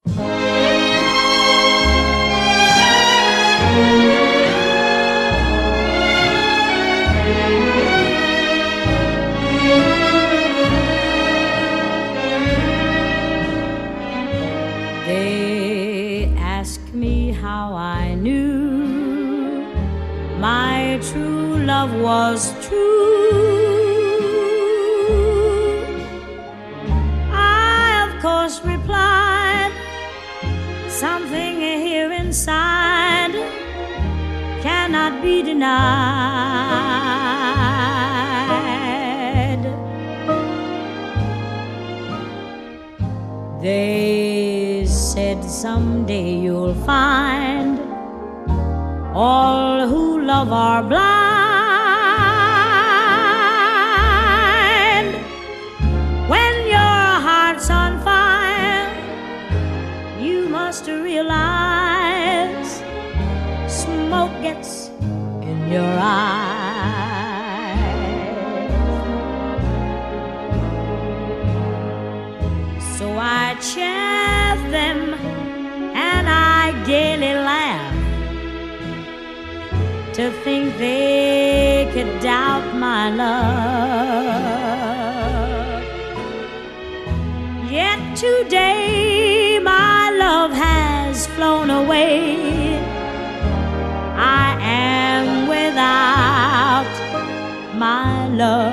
They ask me how I knew my true love was true. I, of course, replied, something here inside cannot be denied. They said someday you'll find all who love are blind. When your heart's on fire, you must realize smoke gets in your eyes. So I chaff them and I gaily laugh to think they could doubt my love. Yet today my love has flown away. I am without my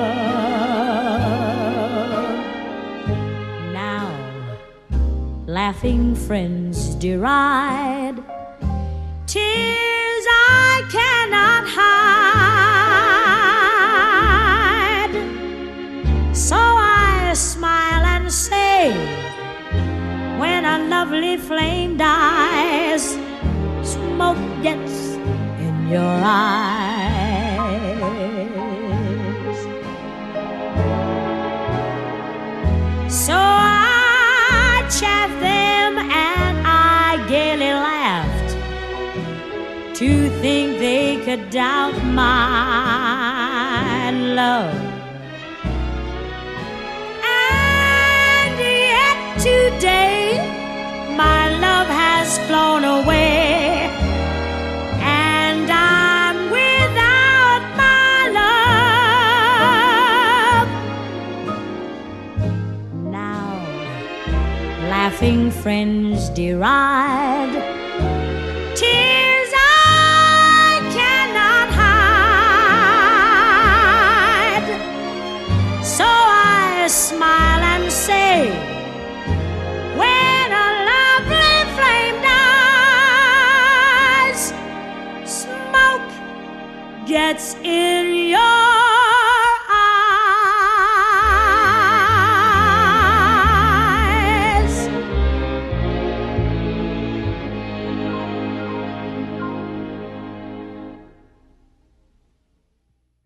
love. Now laughing friends deride tears I cannot hide. So I smile and say, when a lovely flame dies, smoke gets in your eyes. So I chaff them and I gaily laughed to think they could doubt my love. And yet today my love has flown away, and I'm without my love. Now laughing friends deride tears I cannot hide. So I smile and say, when a lovely flame dies, smoke gets in your